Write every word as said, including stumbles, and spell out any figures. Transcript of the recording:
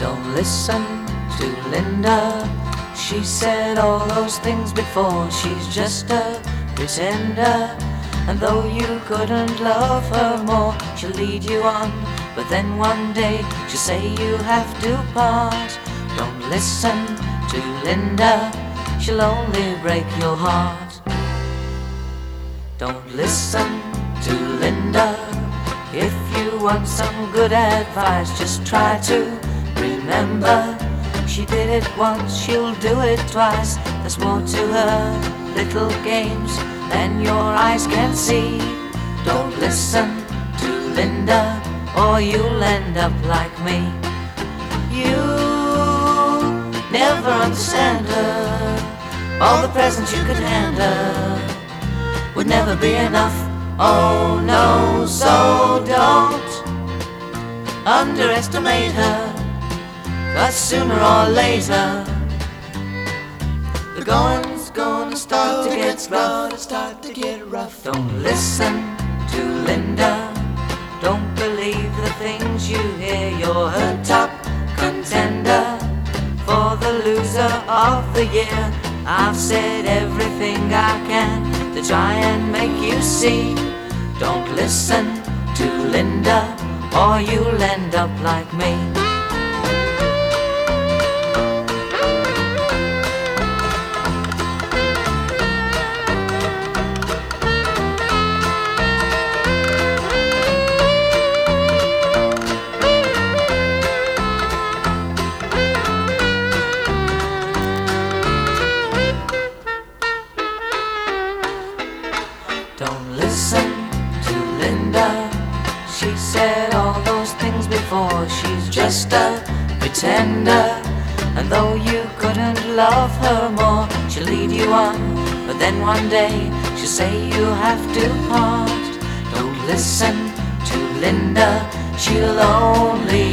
Don't listen to Linda. She said all those things before. She's just a pretender. And though you couldn't love her more, she'll lead you on, but then one day she'll say you have to part. Don't listen to Linda, she'll only break your heart. Don't listen to Linda. If you want some good advice, just try to remember, she did it once, she'll do it twice. There's more to her little games than your eyes can see. Don't listen to Linda, or you'll end up like me. You never understand her. All the presents you could hand her would never be enough. Oh no, so don't underestimate her, 'cause sooner or later the going's gonna start to get rough. Start to get rough. Don't listen to Linda. Don't believe the things you hear. You're her top contender for the loser of the year. I've said everything I can to try and make you see. Don't listen to Linda, or you'll end up like me. Don't listen to Linda. She said all those things before. She's just a pretender. And though you couldn't love her more, she'll lead you on, but then one day she'll say you have to part. Don't listen to Linda, she'll only